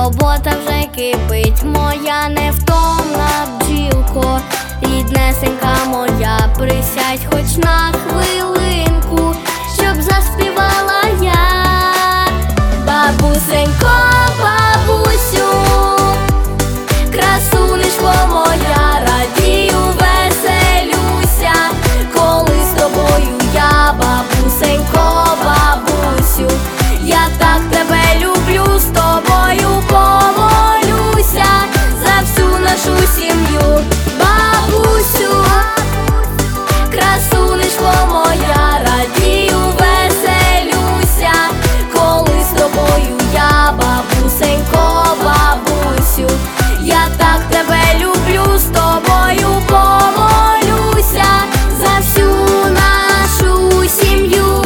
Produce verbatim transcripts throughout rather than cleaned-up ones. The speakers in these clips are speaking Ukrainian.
робота вже кипить, моя невтомна бджілко. Ріднесенька моя, присядь хоч на хвилинку, щоб заспівала я. Бабусенько, бабусю, красунечко моя, радію, веселюся, коли з тобою я. Бабусенько, бабусю, я так тебе люблю, з тобою помолюся за всю нашу сім'ю. Бабусю, красунечко моя, радію, веселюся, коли з тобою я. Бабусенько, бабусю, я так тебе люблю, з тобою помолюся за всю нашу сім'ю.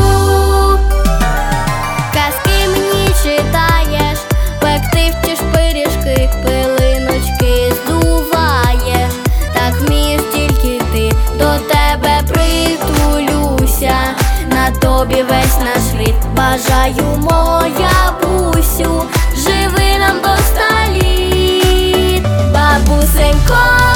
Казки мені читаєш, пекти вчиш пиріжки, пилиночки здуваєш. Так вмієш тільки ти, до тебе притулюся, на тобі весь наш рід. Бажаю, моя бусю, живи нам до ста літ. Бабусенько,